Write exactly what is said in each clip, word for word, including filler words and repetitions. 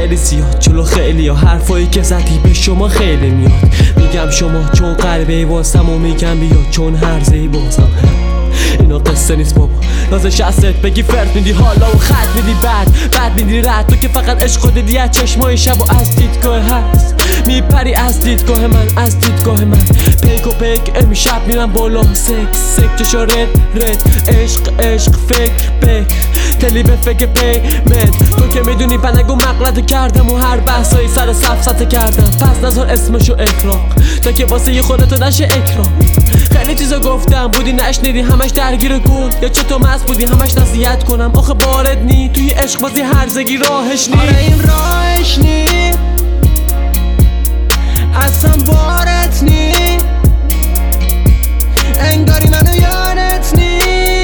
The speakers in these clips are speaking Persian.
خیلی زیاد جلو خیلی ها حرفایی که زدی به شما خیلی میاد. میگم شما چون قلبه واسم و میگم بیا چون هرزهی بازم. اینا قصه نیست بابا، نازش هست بگی فرد میدی حالا و خط میدی بعد بعد میدی رد. تو که فقط عشق و دیدی از چشمای شب و از دیدگاه هست میپری از دیدگاه من از دیدگاه من. پیک و پیک امشب میرم بالا سکس سک چشا رد رد عشق عشق فکر بک تلی به فکر پیمنت. تو که میدونی پنگو مقلت کردم و هر بحثایی سر سفسته کردم. پس نظر اسمشو اکراق تا که واسه یه خودتو نشه اکرام. خیلی چیزا گفتم بودی نشنیدی همش درگیر کن یا چطور مست بودی همش نصیحت کنم. آخه بارد نی توی عشق بازی هرزگی راهش نی. آره این راهش نی اصلا بارت نی انگاری منو یارت نی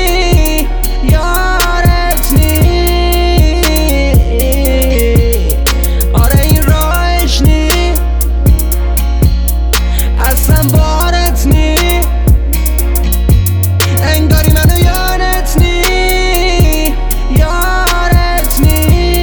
یارت نی. آره این راهش نی اصلا بارت نی انگاری منو یارت نی یارت نی.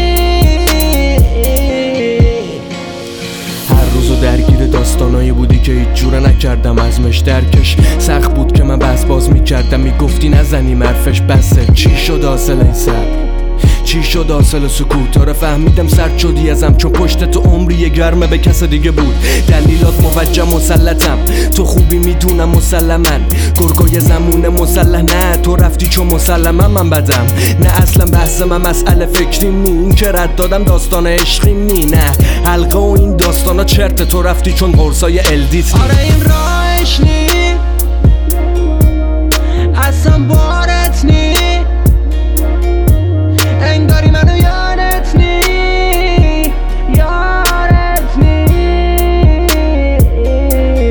هر روزو درگیر داستانایی بودی که هیچ جوره نکردم ازمش درکش. سخت بود که من بس باز میکردم میگفتی نزنی مرفش بسه. چی شد حاصل این صبر؟ چی شد حاصل سکوت؟ آره فهمیدم سرد شدی ازم چون پشت تو عمری گرمه به کس دیگه بود. دلیلات موجه مسلطم تو خوبی میدونم مسلمن. گرگای زمونه مسلح نه تو رفتی چون مسلما من بدم. نه اصلا بحث من مسئله فکری نی این که رد دادم داستان عشقی نی. نه حلقه و این داستانا چرت تو رفتی چون قرصای الدیت نی. آره این راهش نی اصلا بارت نی انگاری منو یارت نی یارت نی.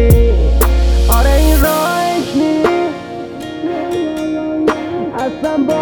آره این راهش نی اصلا